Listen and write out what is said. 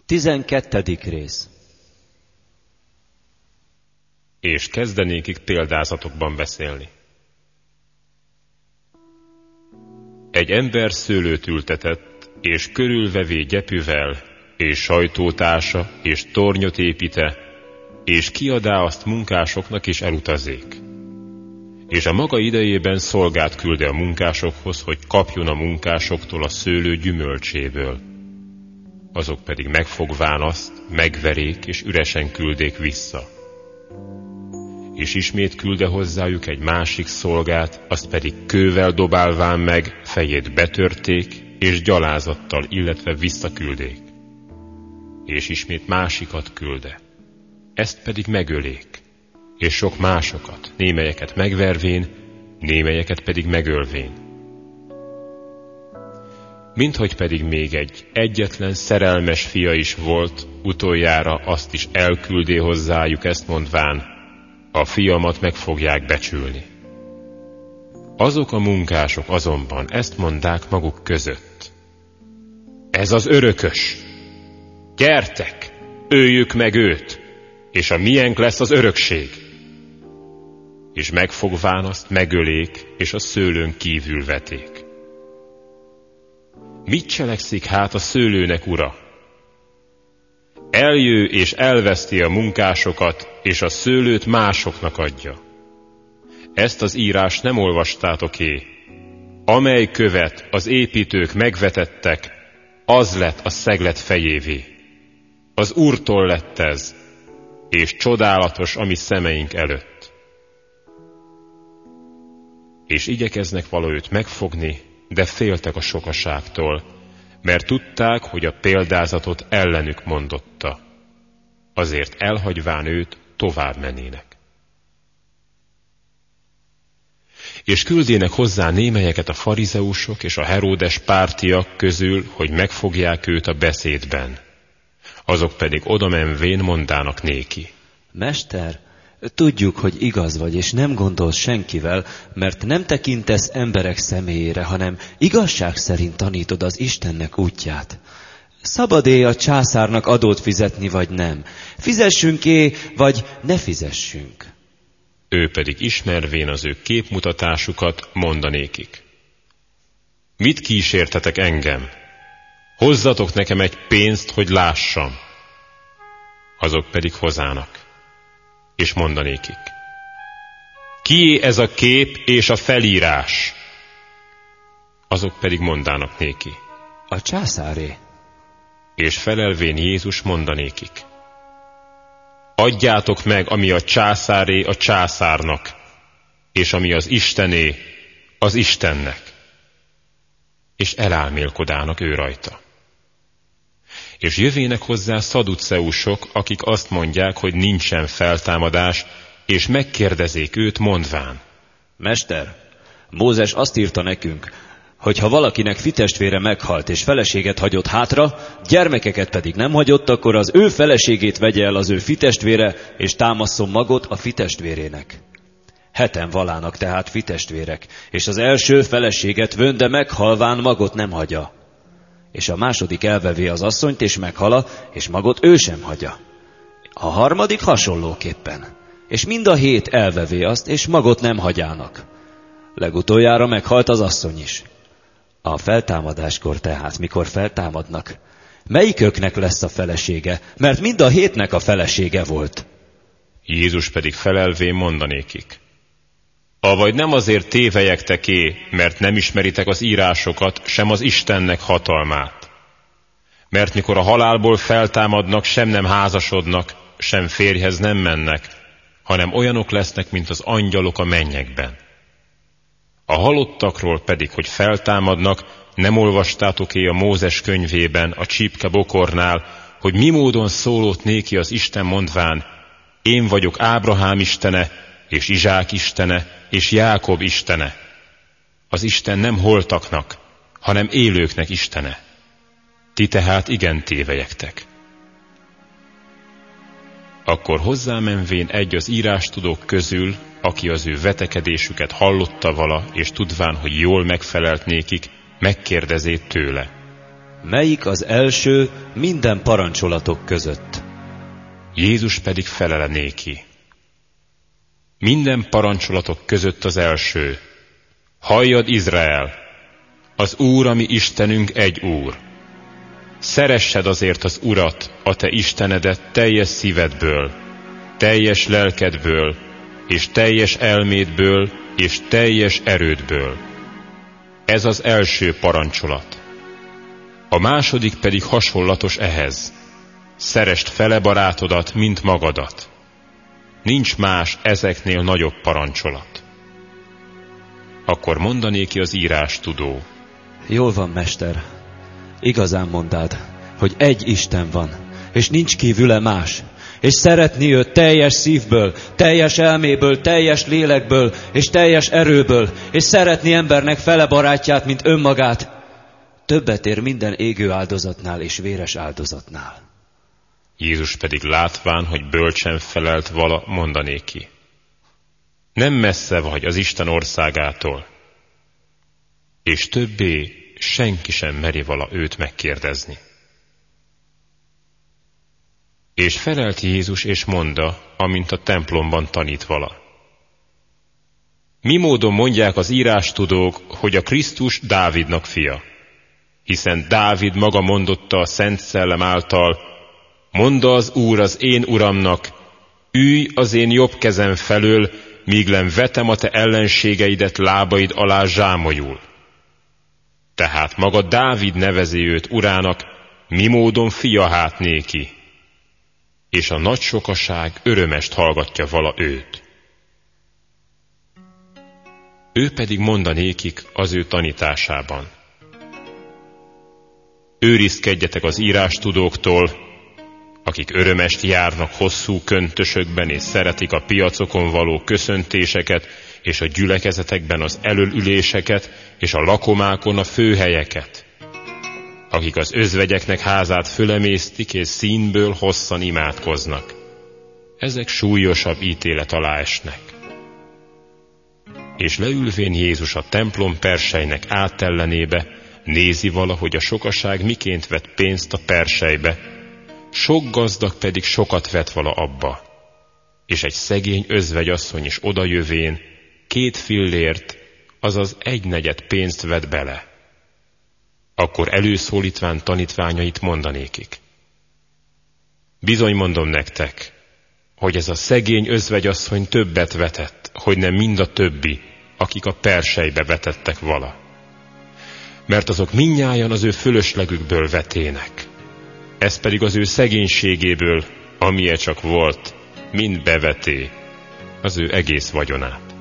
12. rész. És kezdenékik példázatokban beszélni. Egy ember szőlőt ültetett, és körülvevé gyepüvel, és sajtótása, és tornyot építe, és kiadá azt munkásoknak, és elutazék. És a maga idejében szolgát külde a munkásokhoz, hogy kapjon a munkásoktól a szőlő gyümölcséből. Azok pedig megfogván azt, megverék, és üresen küldék vissza. És ismét külde hozzájuk egy másik szolgát, azt pedig kővel dobálván meg, fejét betörték, és gyalázattal, illetve visszaküldék. És ismét másikat külde, ezt pedig megölék, és sok másokat, némelyeket megvervén, némelyeket pedig megölvén. Minthogy pedig még egy egyetlen szerelmes fia is volt, utoljára azt is elküldé hozzájuk, ezt mondván, a fiamat meg fogják becsülni. Azok a munkások azonban ezt mondták maguk között: ez az örökös, gyertek, öljük meg őt, és a miénk lesz az örökség. És megfogván azt megölék, és a szőlőn kívül veték. Mit cselekszik hát a szőlőnek ura? Eljő és elveszti a munkásokat, és a szőlőt másoknak adja. Ezt az írást nem olvastátok-é? Amely követ az építők megvetettek, az lett a szeglet fejévé. Az Úrtól lett ez, és csodálatos a mi szemeink előtt. És igyekeznek vala őt megfogni, de féltek a sokaságtól, mert tudták, hogy a példázatot ellenük mondotta. Azért elhagyván őt tovább mennének. És küldének hozzá némelyeket a farizeusok és a Heródes pártiak közül, hogy megfogják őt a beszédben. Azok pedig odamenvén mondának néki: Mester, tudjuk, hogy igaz vagy, és nem gondolsz senkivel, mert nem tekintesz emberek személyére, hanem igazság szerint tanítod az Istennek útját. Szabad-e a császárnak adót fizetni, vagy nem? Fizessünk-e, vagy ne fizessünk? Ő pedig ismervén az ő képmutatásukat mondanékik: mit kísértetek engem? Hozzatok nekem egy pénzt, hogy lássam. Azok pedig hozának, és mondanékik: kié ez a kép és a felírás? Azok pedig mondának néki: a császáré. És felelvén Jézus mondanékik: adjátok meg, ami a császáré a császárnak, és ami az Istené az Istennek. És elálmélkodának ő rajta. És jövének hozzá szaduceusok, akik azt mondják, hogy nincsen feltámadás, és megkérdezék őt mondván: Mester, Mózes azt írta nekünk, hogy ha valakinek fitestvére meghalt és feleséget hagyott hátra, gyermekeket pedig nem hagyott, akkor az ő feleségét vegye el az ő fitestvére, és támasszon magot a fitestvérének. 7 valának tehát fitestvérek, és az első feleséget vön, de meghalván magot nem hagyja. És a második elvevé az asszonyt, és meghala, és magot ő sem hagyja. A harmadik hasonlóképpen. És mind a 7 elvevé azt, és magot nem hagyának. Legutoljára meghalt az asszony is. A feltámadáskor tehát, mikor feltámadnak, melyikőknek lesz a felesége? Mert mind a 7-nek a felesége volt. Jézus pedig felelvén mondanékik: avagy nem azért tévejektek-é, mert nem ismeritek az írásokat, sem az Istennek hatalmát. Mert mikor a halálból feltámadnak, sem nem házasodnak, sem férjhez nem mennek, hanem olyanok lesznek, mint az angyalok a mennyekben. A halottakról pedig, hogy feltámadnak, nem olvastátok-é a Mózes könyvében, a csípke bokornál, hogy mi módon szólott néki az Isten mondván: én vagyok Ábrahám istene, és Izsák istene, és Jákob istene. Az Isten nem holtaknak, hanem élőknek istene. Ti tehát igen tévejektek. Akkor hozzámenvén egy az írástudók közül, aki az ő vetekedésüket hallotta vala, és tudván, hogy jól megfelelt nékik, megkérdezét tőle: melyik az első minden parancsolatok között? Jézus pedig felele néki: minden parancsolatok között az első: halljad, Izrael! Az Úr, ami Istenünk, egy Úr. Szeressed azért az Urat, a te Istenedet teljes szívedből, teljes lelkedből, és teljes elmédből, és teljes erődből. Ez az első parancsolat. A második pedig hasonlatos ehhez: szeresd fele barátodat, mint magadat. Nincs más ezeknél nagyobb parancsolat. Akkor mondanéki az írástudó: Jól van, mester. Igazán mondád, hogy egy Isten van, és nincs kívüle más. És szeretni őt teljes szívből, teljes elméből, teljes lélekből, és teljes erőből, és szeretni embernek fele barátját, mint önmagát, többet ér minden égő áldozatnál és véres áldozatnál. Jézus pedig látván, hogy bölcsen felelt vala, mondanéki: nem messze vagy az Isten országától. És többé senki sem meri vala őt megkérdezni. És felelt Jézus és mondta, amint a templomban tanít vala: mi módon mondják az írástudók, hogy a Krisztus Dávidnak fia? Hiszen Dávid maga mondotta a Szent Szellem által: mondta az Úr az én Uramnak, ülj az én jobb kezem felől, míg len vetem a te ellenségeidet lábaid alá zsámolyul. Tehát maga Dávid nevezi őt Urának, mi módon fia hát néki, és a nagy sokaság örömest hallgatja vala őt. Ő pedig mondanékik az ő tanításában: őrizkedjetek az írástudóktól, akik örömest járnak hosszú köntösökben, és szeretik a piacokon való köszöntéseket, és a gyülekezetekben az elölüléseket, és a lakomákon a főhelyeket, akik az özvegyeknek házát fölemésztik, és színből hosszan imádkoznak. Ezek súlyosabb ítélet alá esnek. És leülvén Jézus a templom persejnek átellenébe, nézi valahogy a sokaság miként vett pénzt a persejbe, sok gazdag pedig sokat vett vala abba. És egy szegény özvegyasszony is odajövén 2 fillért, azaz 1/4 pénzt vett bele. Akkor előszólítván tanítványait mondanékik: bizony mondom nektek, hogy ez a szegény özvegyasszony többet vetett, hogy nem mind a többi, akik a persejbe vetettek vala. Mert azok mindnyájan az ő fölöslegükből vetének. Ez pedig az ő szegénységéből, amilyen csak volt, mind beveté az ő egész vagyonát.